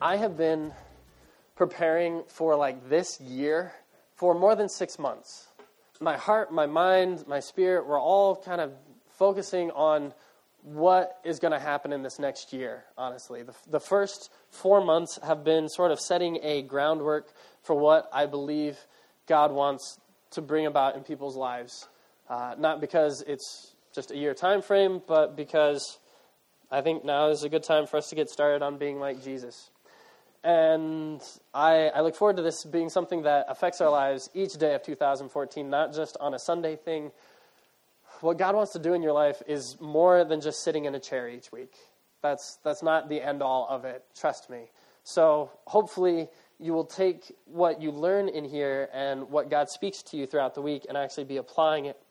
I have been preparing for this year for more than 6 months. My heart, my mind, my spirit, we're all kind of focusing on what is going to happen in this next year, honestly. The first 4 months have been sort of setting a groundwork for what I believe God wants to bring about in people's lives. Not because it's just a year time frame, but because I think now is a good time for us to get started on being like Jesus. And I look forward to this being something that affects our lives each day of 2014, not just on a Sunday thing. What God wants to do in your life is more than just sitting in a chair each week. That's not the end all of it, trust me. So hopefully you will take what you learn in here and what God speaks to you throughout the week and actually be applying it.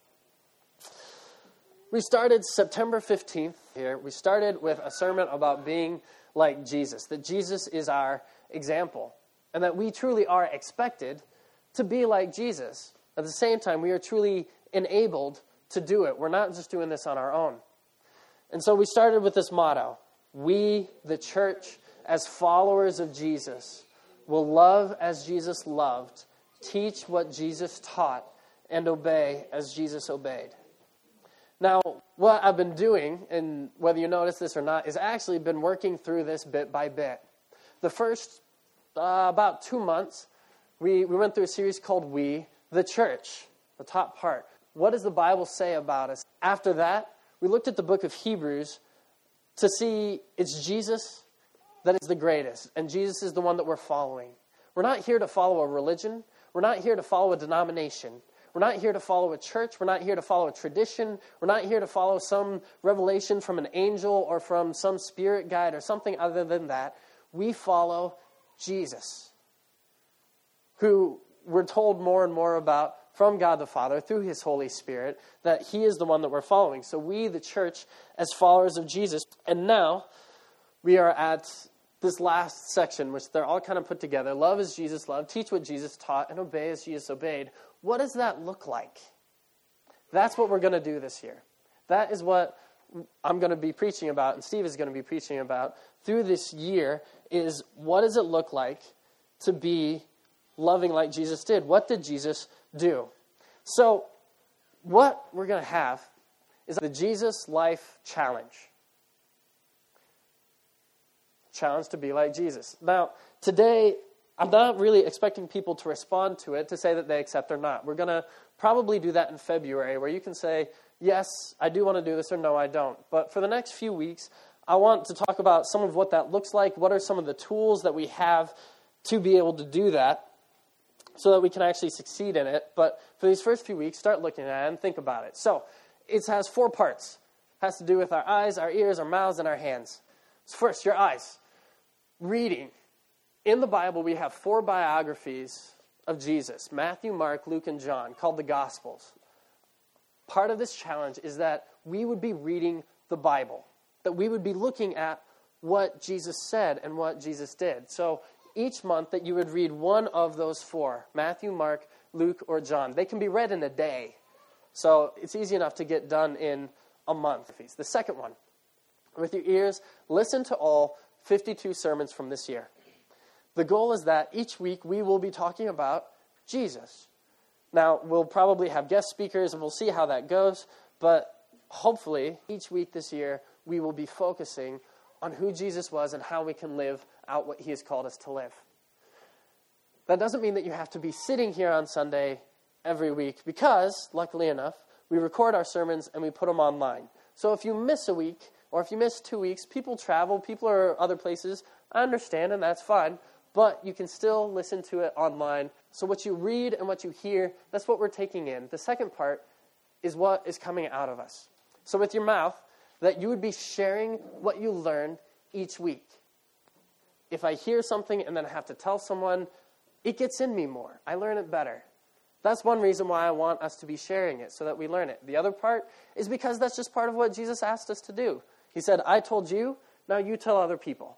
We started September 15th here. We started with a sermon about being like Jesus, that Jesus is our example, and that we truly are expected to be like Jesus. At the same time, we are truly enabled to do it. We're not just doing this on our own. And so we started with this motto: we, the church, as followers of Jesus, will love as Jesus loved, teach what Jesus taught, and obey as Jesus obeyed. Now, what I've been doing, and whether you notice this or not, is actually been working through this bit by bit. The first about 2 months, we went through a series called We, the Church, the top part. What does the Bible say about us? After that, we looked at the book of Hebrews to see it's Jesus that is the greatest, and Jesus is the one that we're following. We're not here to follow a religion. We're not here to follow a denomination. We're not here to follow a church. We're not here to follow a tradition. We're not here to follow some revelation from an angel or from some spirit guide or something other than that. We follow Jesus, who we're told more and more about from God the Father through his Holy Spirit, that he is the one that we're following. So we, the church, as followers of Jesus. And now we are at this last section, which they're all kind of put together. Love as Jesus loved, teach what Jesus taught, and obey as Jesus obeyed. What does that look like? That's what we're going to do this year. That is what I'm going to be preaching about, and Steve is going to be preaching about through this year, is what does it look like to be loving like Jesus did? What did Jesus do? So what we're going to have is the Jesus Life Challenge. Challenge to be like Jesus. Now, today, I'm not really expecting people to respond to it to say that they accept or not. We're going to probably do that in February, where you can say, yes, I do want to do this, or no, I don't. But for the next few weeks, I want to talk about some of what that looks like. What are some of the tools that we have to be able to do that so that we can actually succeed in it? But for these first few weeks, start looking at it and think about it. So it has 4 parts. It has to do with our eyes, our ears, our mouths, and our hands. So first, your eyes. Reading. In the Bible, we have 4 biographies of Jesus: Matthew, Mark, Luke, and John, called the Gospels. Part of this challenge is that we would be reading the Bible, that we would be looking at what Jesus said and what Jesus did. So each month that you would read one of those 4, Matthew, Mark, Luke, or John. They can be read in a day. So it's easy enough to get done in a month. The second one, with your ears, listen to all 52 sermons from this year. The goal is that each week we will be talking about Jesus. Now, we'll probably have guest speakers, and we'll see how that goes, but hopefully each week this year we will be focusing on who Jesus was and how we can live out what he has called us to live. That doesn't mean that you have to be sitting here on Sunday every week, because, luckily enough, we record our sermons and we put them online. So if you miss a week, or if you miss 2 weeks, people travel, people are other places, I understand, and that's fine, but you can still listen to it online. So what you read and what you hear, that's what we're taking in. The second part is what is coming out of us. So with your mouth, that you would be sharing what you learned each week. If I hear something and then I have to tell someone, it gets in me more. I learn it better. That's one reason why I want us to be sharing it, so that we learn it. The other part is because that's just part of what Jesus asked us to do. He said, I told you, now you tell other people.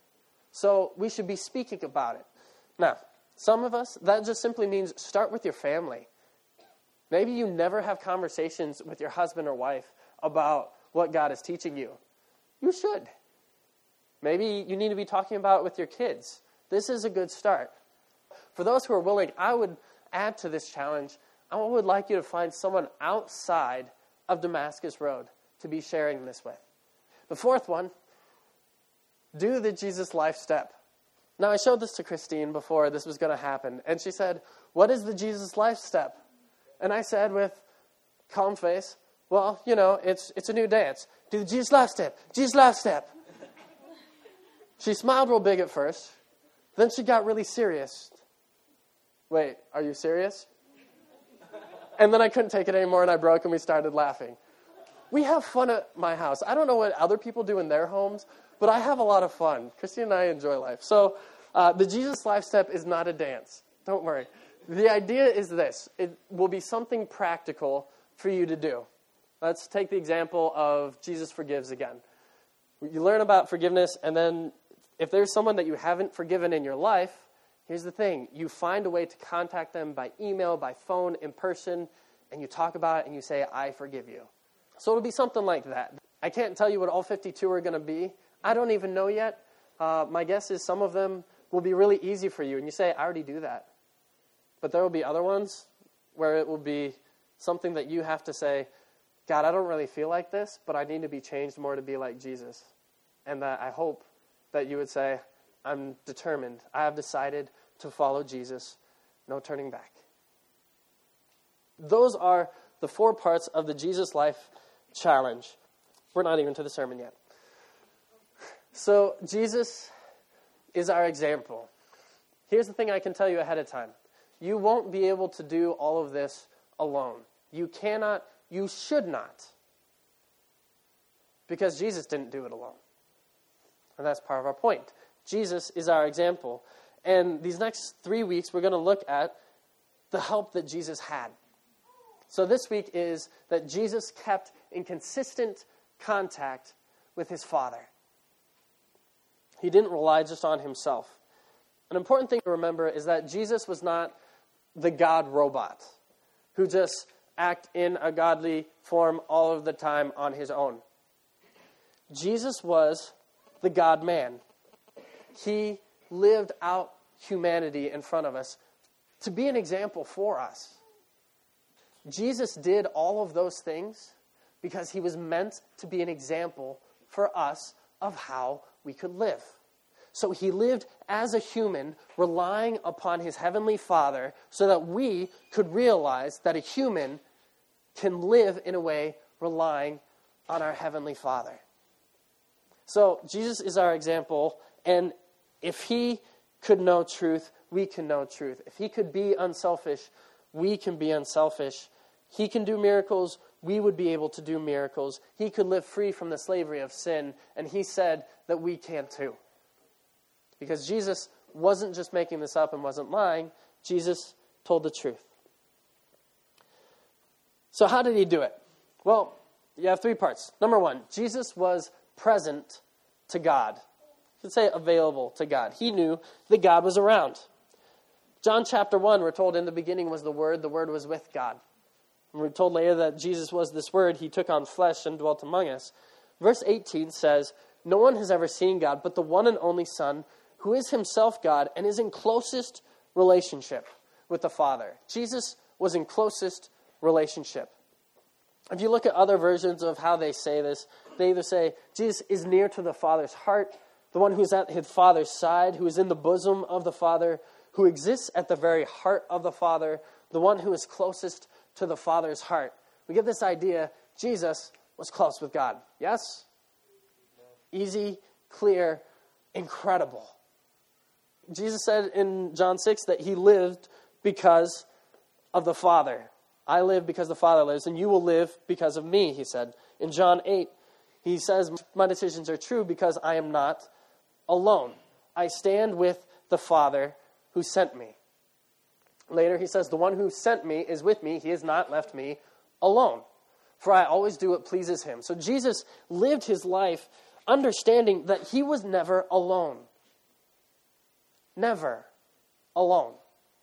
So we should be speaking about it. Now, some of us, that just simply means start with your family. Maybe you never have conversations with your husband or wife about what God is teaching you. You should. Maybe you need to be talking about it with your kids. This is a good start. For those who are willing, I would add to this challenge. I would like you to find someone outside of Damascus Road to be sharing this with. The fourth one, do the Jesus life step. Now, I showed this to Christine before this was going to happen, and she said, what is the Jesus life step? And I said with calm face, well, it's a new dance. Do the Jesus life step, Jesus life step. She smiled real big at first. Then she got really serious. Wait, are you serious? And then I couldn't take it anymore, and I broke, and we started laughing. We have fun at my house. I don't know what other people do in their homes, but I have a lot of fun. Christine and I enjoy life. So the Jesus life step is not a dance. Don't worry. The idea is this. It will be something practical for you to do. Let's take the example of Jesus Forgives again. You learn about forgiveness, and then if there's someone that you haven't forgiven in your life, here's the thing. You find a way to contact them by email, by phone, in person, and you talk about it, and you say, I forgive you. So it'll be something like that. I can't tell you what all 52 are going to be. I don't even know yet. My guess is some of them will be really easy for you, and you say, I already do that. But there will be other ones where it will be something that you have to say, God, I don't really feel like this, but I need to be changed more to be like Jesus. And that I hope that you would say, I'm determined. I have decided to follow Jesus. No turning back. Those are the 4 parts of the Jesus Life Challenge. We're not even to the sermon yet. So Jesus is our example. Here's the thing I can tell you ahead of time. You won't be able to do all of this alone. You cannot, you should not. Because Jesus didn't do it alone. And that's part of our point. Jesus is our example. And these next 3 weeks, we're going to look at the help that Jesus had. So this week is that Jesus kept in consistent contact with his Father. He didn't rely just on himself. An important thing to remember is that Jesus was not the God robot who just act in a godly form all of the time on his own. Jesus was the God-man. He lived out humanity in front of us to be an example for us. Jesus did all of those things because he was meant to be an example for us of how we could live. So he lived as a human, relying upon his heavenly Father so that we could realize that a human can live in a way relying on our heavenly Father. So Jesus is our example, and if he could know truth, we can know truth. If he could be unselfish, we can be unselfish. He can do miracles, we would be able to do miracles. He could live free from the slavery of sin, and he said that we can too. Because Jesus wasn't just making this up and wasn't lying. Jesus told the truth. So how did he do it? Well, you have 3 parts. Number 1, Jesus was present to God. You could say available to God. He knew that God was around. John chapter 1, we're told in the beginning was the Word was with God. And we're told later that Jesus was this Word. He took on flesh and dwelt among us. Verse 18 says, no one has ever seen God but the one and only Son, who is himself God and is in closest relationship with the Father. Jesus was in closest relationship. If you look at other versions of how they say this, they either say Jesus is near to the Father's heart, the one who is at his Father's side, who is in the bosom of the Father, who exists at the very heart of the Father, the one who is closest to the Father's heart. We get this idea, Jesus was close with God. Yes? Easy, clear, incredible. Jesus said in John 6 that he lived because of the Father. I live because the Father lives, and you will live because of me, he said. In John 8, he says, my decisions are true because I am not alone. I stand with the Father who sent me. Later, he says, the one who sent me is with me. He has not left me alone, for I always do what pleases him. So Jesus lived his life understanding that he was never alone. Never alone.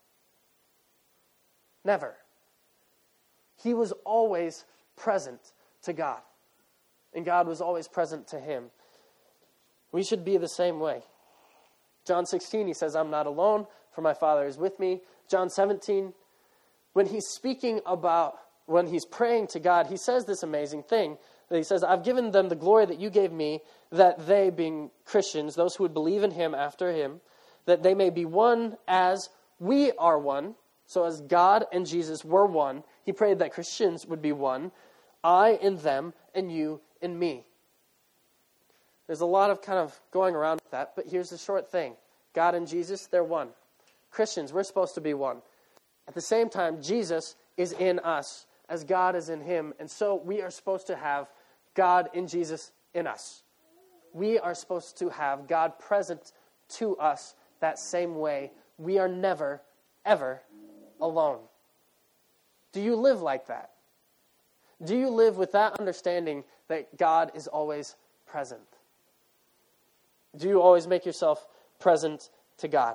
Never. He was always present to God. And God was always present to him. We should be the same way. John 16, he says, I'm not alone, for my Father is with me. John 17, when he's praying to God, he says this amazing thing. That he says, I've given them the glory that you gave me, that they, being Christians, those who would believe in him after him, that they may be one as we are one. So as God and Jesus were one, he prayed that Christians would be one. I in them and you in me. There's a lot of kind of going around with that, but here's the short thing. God and Jesus, they're one. Christians, we're supposed to be one. At the same time, Jesus is in us as God is in him. And so we are supposed to have God in Jesus in us. We are supposed to have God present to us that same way. We are never, ever alone. Do you live like that? Do you live with that understanding that God is always present? Do you always make yourself present to God?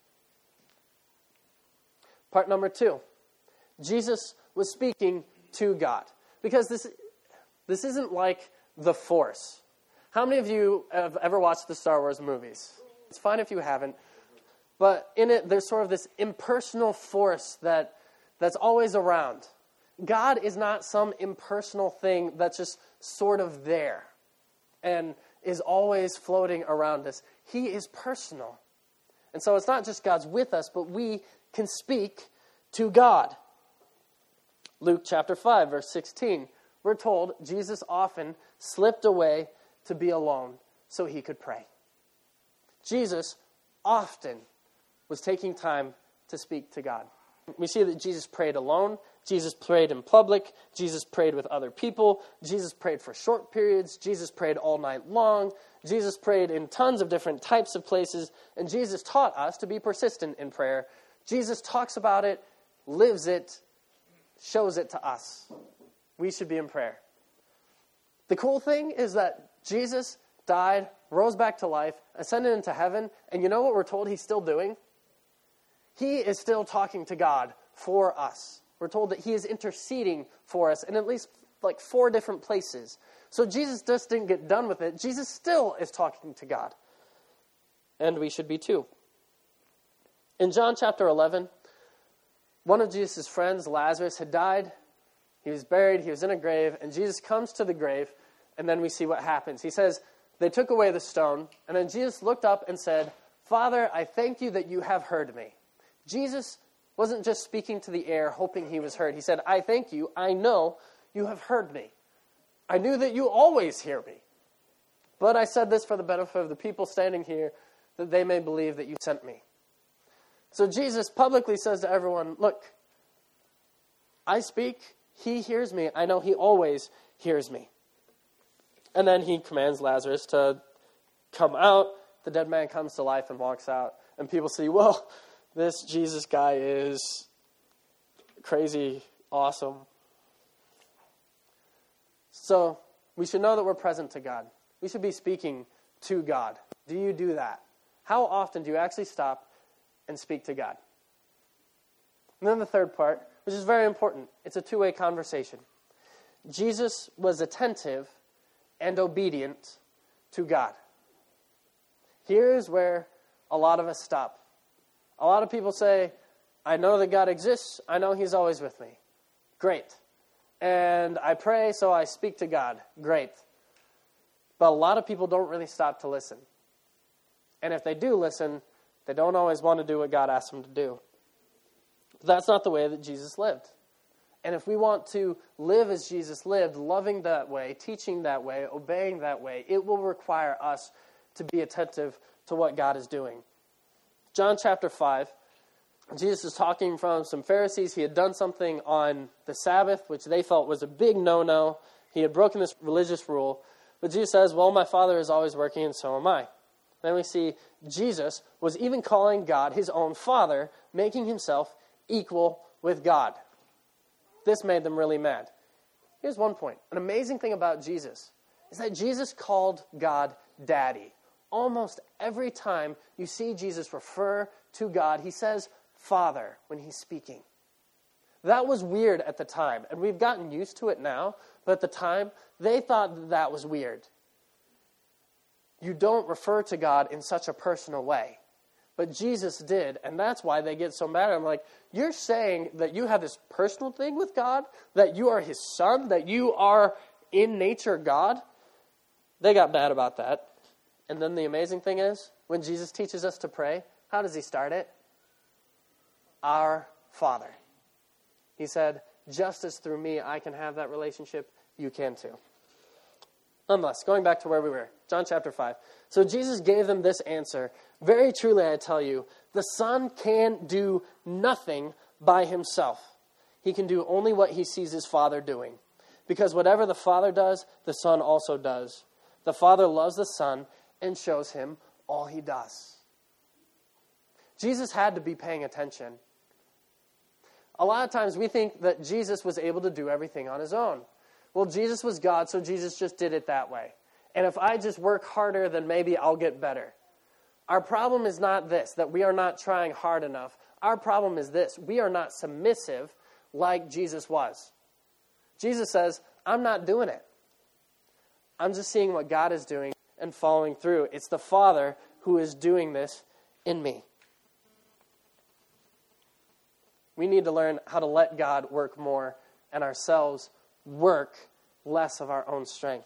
Part number 2. Jesus was speaking to God. Because this isn't like the Force. How many of you have ever watched the Star Wars movies? It's fine if you haven't. But in it, there's sort of this impersonal force that's always around. God is not some impersonal thing that's just sort of there and is always floating around us. He is personal. And so it's not just God's with us, but we can speak to God. Luke chapter 5, verse 16, we're told Jesus often slipped away to be alone so he could pray. Jesus often was taking time to speak to God. We see that Jesus prayed alone. Jesus prayed in public. Jesus prayed with other people. Jesus prayed for short periods. Jesus prayed all night long. Jesus prayed in tons of different types of places. And Jesus taught us to be persistent in prayer. Jesus talks about it, lives it, shows it to us. We should be in prayer. The cool thing is that Jesus died, rose back to life, ascended into heaven, and you know what we're told he's still doing? He is still talking to God for us. We're told that he is interceding for us in at least like 4 different places. So Jesus just didn't get done with it. Jesus still is talking to God. And we should be too. In John chapter 11, one of Jesus' friends, Lazarus, had died. He was buried. He was in a grave. And Jesus comes to the grave, and then we see what happens. He says, they took away the stone, and then Jesus looked up and said, Father, I thank you that you have heard me. Jesus wasn't just speaking to the air, hoping he was heard. He said, I thank you. I know you have heard me. I knew that you always hear me. But I said this for the benefit of the people standing here, that they may believe that you sent me. So Jesus publicly says to everyone, look, I speak, he hears me. I know he always hears me. And then he commands Lazarus to come out. The dead man comes to life and walks out. And people see, well, this Jesus guy is crazy, awesome. So we should know that we're present to God. We should be speaking to God. Do you do that? How often do you actually stop and speak to God? And then the third part, which is very important. It's a two-way conversation. Jesus was attentive and obedient to God. Here's where a lot of us stop. A lot of people say, I know that God exists. I know he's always with me. Great. And I pray, so I speak to God. Great. But a lot of people don't really stop to listen. And if they do listen, they don't always want to do what God asks them to do. But that's not the way that Jesus lived. And if we want to live as Jesus lived, loving that way, teaching that way, obeying that way, it will require us to be attentive to what God is doing. John chapter 5, Jesus is talking from some Pharisees. He had done something on the Sabbath, which they felt was a big no-no. He had broken this religious rule. But Jesus says, well, my Father is always working, and so am I. Then we see Jesus was even calling God his own Father, making himself equal with God. This made them really mad. Here's one point. An amazing thing about Jesus is that Jesus called God Daddy. Almost every time you see Jesus refer to God, he says Father when he's speaking. That was weird at the time, and we've gotten used to it now, but at the time, they thought that was weird. you don't refer to God in such a personal way. But Jesus did, and that's why they get so mad. I'm like, you're saying that you have this personal thing with God, that you are his son, that you are in nature God? They got mad about that. And then the amazing thing is, when Jesus teaches us to pray, how does he start it? Our Father. He said, just as through me I can have that relationship, you can too. Nonetheless, going back to where we were, John chapter 5. So Jesus gave them this answer. Very truly I tell you, the Son can do nothing by himself. He can do only what he sees his Father doing. Because whatever the Father does, the Son also does. The Father loves the Son and shows him all he does. Jesus had to be paying attention. A lot of times we think that Jesus was able to do everything on his own. Well, Jesus was God, so Jesus just did it that way. And if I just work harder, then maybe I'll get better. Our problem is not this, that we are not trying hard enough. Our problem is this, we are not submissive like Jesus was. Jesus says, I'm not doing it. I'm just seeing what God is doing and following through. It's the Father who is doing this in me. We need to learn how to let God work more and ourselves work less of our own strength.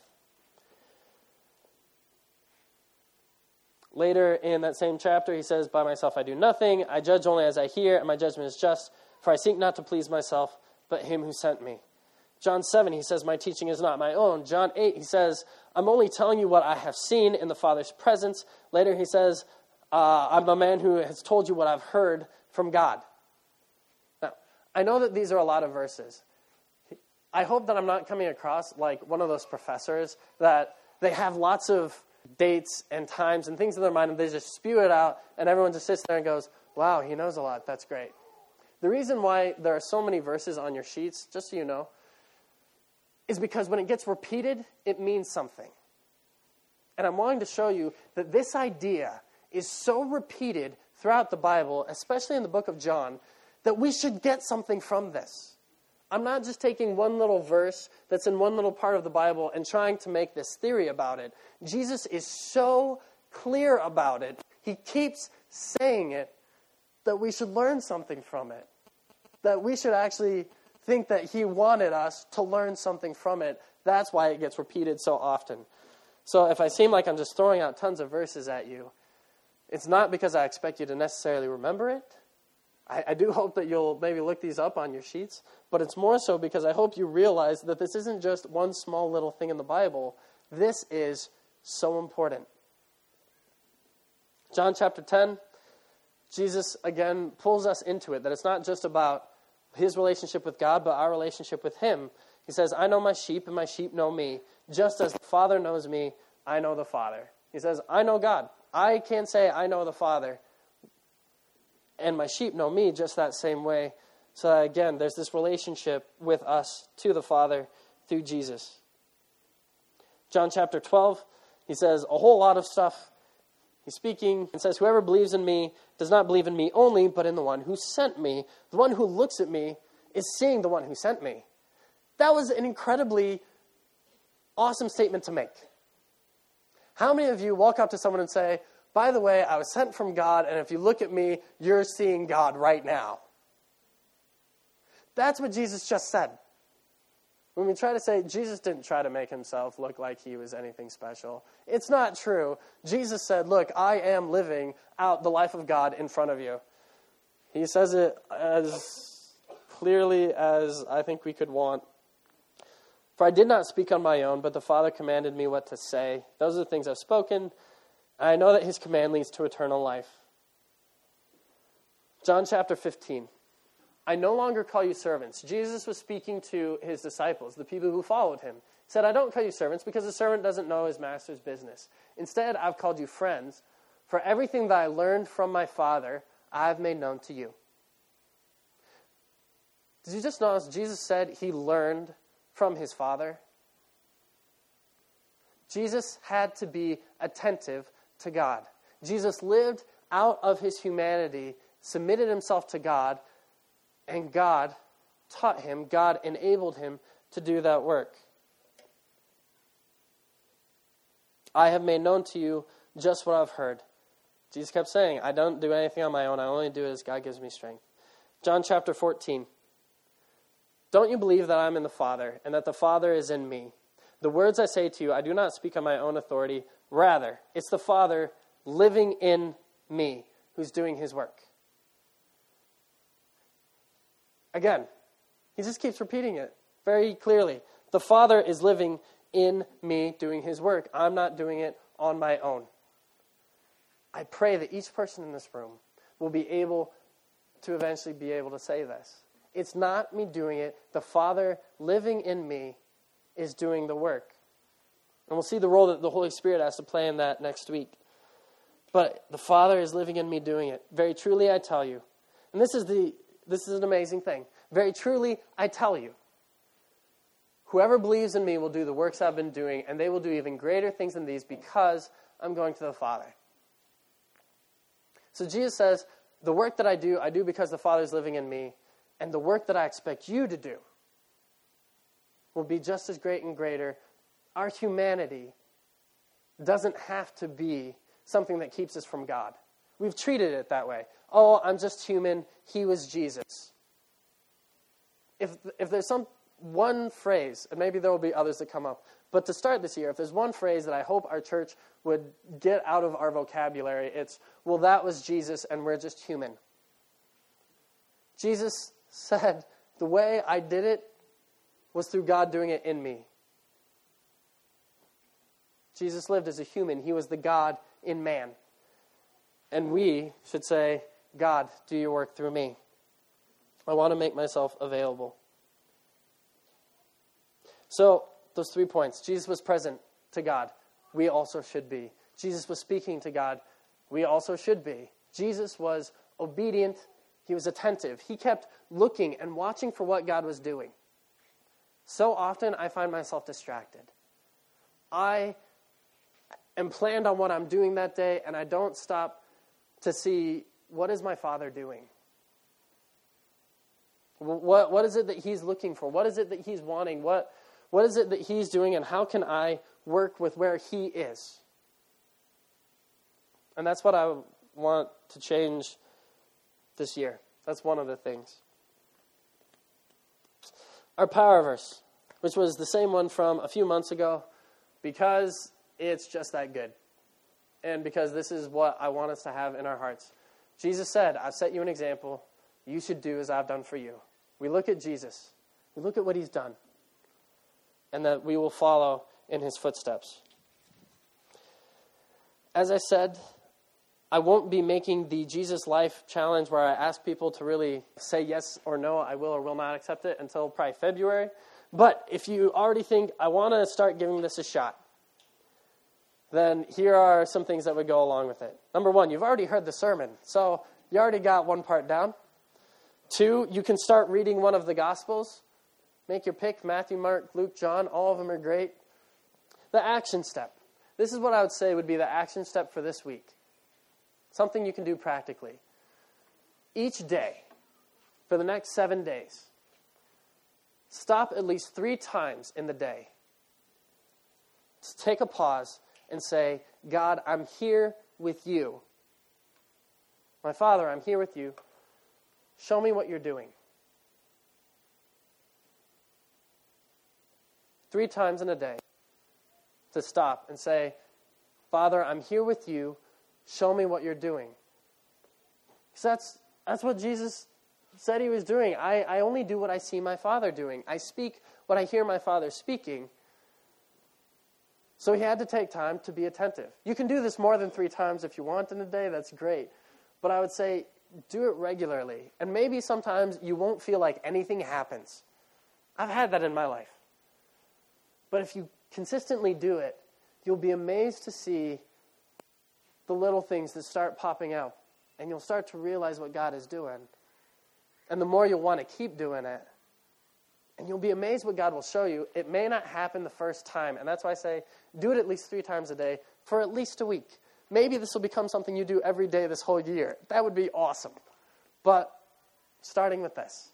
Later in that same chapter, he says, by myself I do nothing. I judge only as I hear, and my judgment is just. For I seek not to please myself, but him who sent me. John 7, he says, my teaching is not my own. John 8, he says, I'm only telling you what I have seen in the Father's presence. Later he says, I'm a man who has told you what I've heard from God. Now, I know that these are a lot of verses. I hope that I'm not coming across like one of those professors that they have lots of dates and times and things in their mind, and they just spew it out, and everyone just sits there and goes, wow, he knows a lot. That's great. The reason why there are so many verses on your sheets, just so you know, is because when it gets repeated, it means something. And I'm wanting to show you that this idea is so repeated throughout the Bible, especially in the book of John, that we should get something from this. I'm not just taking one little verse that's in one little part of the Bible and trying to make this theory about it. Jesus is so clear about it. He keeps saying it that we should learn something from it. That we should actually think that he wanted us to learn something from it. That's why it gets repeated so often. So if I seem like I'm just throwing out tons of verses at you, it's not because I expect you to necessarily remember it. I do hope that you'll maybe look these up on your sheets, but it's more so because I hope you realize that this isn't just one small little thing in the Bible. This is so important. John chapter 10, Jesus again pulls us into it, that it's not just about his relationship with God, but our relationship with him. He says, I know my sheep and my sheep know me. Just as the Father knows me, I know the Father. He says, I know God. I can't say I know the Father. And my sheep know me just that same way. So again, there's this relationship with us to the Father through Jesus. John chapter 12, he says a whole lot of stuff. He's speaking and says, whoever believes in me does not believe in me only, but in the one who sent me. The one who looks at me is seeing the one who sent me. That was an incredibly awesome statement to make. How many of you walk up to someone and say, by the way, I was sent from God, and if you look at me, you're seeing God right now? That's what Jesus just said. When we try to say, Jesus didn't try to make himself look like he was anything special, it's not true. Jesus said, look, I am living out the life of God in front of you. He says it as clearly as I think we could want. For I did not speak on my own, but the Father commanded me what to say. Those are the things I've spoken. I know that his command leads to eternal life. John chapter 15. I no longer call you servants. Jesus was speaking to his disciples, the people who followed him. He said, I don't call you servants because a servant doesn't know his master's business. Instead, I've called you friends. For everything that I learned from my Father, I have made known to you. Did you just notice Jesus said he learned from his Father? Jesus had to be attentive to God. Jesus lived out of his humanity, submitted himself to God, and God taught him, God enabled him to do that work. I have made known to you just what I've heard. Jesus kept saying, I don't do anything on my own. I only do it as God gives me strength. John chapter 14. Don't you believe that I am in the Father, and that the Father is in me? The words I say to you, I do not speak on my own authority. Rather, it's the Father living in me who's doing his work. Again, he just keeps repeating it very clearly. The Father is living in me doing his work. I'm not doing it on my own. I pray that each person in this room will be able to eventually be able to say this. It's not me doing it. The Father living in me is doing the work. And we'll see the role that the Holy Spirit has to play in that next week. But the Father is living in me doing it. Very truly I tell you. And this is an amazing thing. Very truly I tell you. Whoever believes in me will do the works I've been doing, and they will do even greater things than these because I'm going to the Father. So Jesus says, the work that I do because the Father is living in me, and the work that I expect you to do will be just as great and greater. Our humanity doesn't have to be something that keeps us from God. We've treated it that way. Oh, I'm just human. He was Jesus. If there's one phrase, and maybe there will be others that come up, but to start this year, if there's one phrase that I hope our church would get out of our vocabulary, it's, well, that was Jesus and we're just human. Jesus said, the way I did it was through God doing it in me. Jesus lived as a human. He was the God in man. And we should say, God, do your work through me. I want to make myself available. So, those 3 points. Jesus was present to God. We also should be. Jesus was speaking to God. We also should be. Jesus was obedient. He was attentive. He kept looking and watching for what God was doing. So often, I find myself distracted. I am planned on what I'm doing that day, and I don't stop to see, what is my Father doing? What is it that he's looking for? What is it that he's wanting? What is it that he's doing, and how can I work with where he is? And that's what I want to change this year. That's one of the things. Our power verse, which was the same one from a few months ago, because it's just that good. And because this is what I want us to have in our hearts. Jesus said, I've set you an example. You should do as I've done for you. We look at Jesus. We look at what he's done. And that we will follow in his footsteps. As I said, I won't be making the Jesus Life Challenge where I ask people to really say yes or no, I will or will not accept it until probably February. But if you already think, I want to start giving this a shot, then here are some things that would go along with it. Number 1, you've already heard the sermon, so you already got one part down. 2, you can start reading one of the Gospels. Make your pick, Matthew, Mark, Luke, John, all of them are great. The action step. This is what I would say would be the action step for this week. Something you can do practically. Each day, for the next 7 days, stop at least 3 times in the day. Just take a pause and say, God, I'm here with you. My Father, I'm here with you. Show me what you're doing. 3 times in a day to stop and say, Father, I'm here with you. Show me what you're doing. Because that's what Jesus said he was doing. I only do what I see my Father doing. I speak what I hear my Father speaking. So he had to take time to be attentive. You can do this more than 3 times if you want in a day. That's great. But I would say do it regularly. And maybe sometimes you won't feel like anything happens. I've had that in my life. But if you consistently do it, you'll be amazed to see the little things that start popping out. And you'll start to realize what God is doing. And the more you'll want to keep doing it, and you'll be amazed what God will show you. It may not happen the first time. And that's why I say do it at least 3 times a day for at least a week. Maybe this will become something you do every day this whole year. That would be awesome. But starting with this.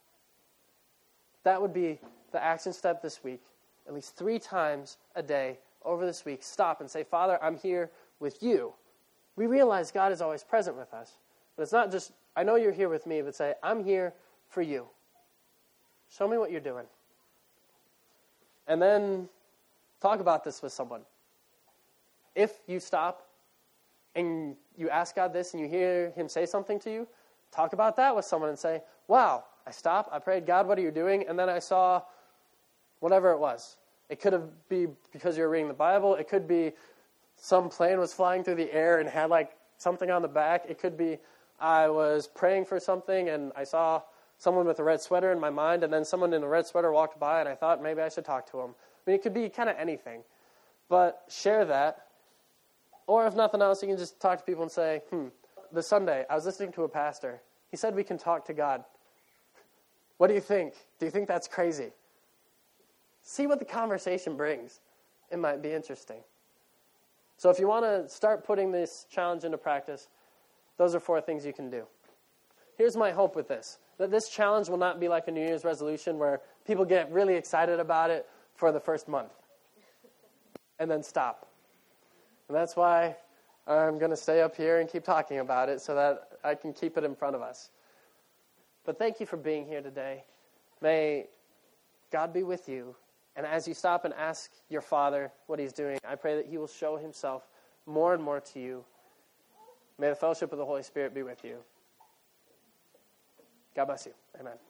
That would be the action step this week. At least 3 times a day, over this week, stop and say, Father, I'm here with you. We realize God is always present with us. But it's not just, I know you're here with me, but say, I'm here for you. Show me what you're doing. And then talk about this with someone. If you stop and you ask God this and you hear him say something to you, talk about that with someone and say, wow, I stopped, I prayed, God, what are you doing? And then I saw whatever it was. It could be because you were reading the Bible. It could be some plane was flying through the air and had like something on the back. It could be I was praying for something and I saw someone with a red sweater in my mind, and then someone in a red sweater walked by and I thought maybe I should talk to him. I mean, it could be kind of anything. But share that. Or if nothing else, you can just talk to people and say, this Sunday I was listening to a pastor. He said we can talk to God. What do you think? Do you think that's crazy? See what the conversation brings. It might be interesting. So if you want to start putting this challenge into practice, those are 4 things you can do. Here's my hope with this, that this challenge will not be like a New Year's resolution where people get really excited about it for the first month and then stop. And that's why I'm going to stay up here and keep talking about it so that I can keep it in front of us. But thank you for being here today. May God be with you. And as you stop and ask your Father what he's doing, I pray that he will show himself more and more to you. May the fellowship of the Holy Spirit be with you. God bless you. Amen.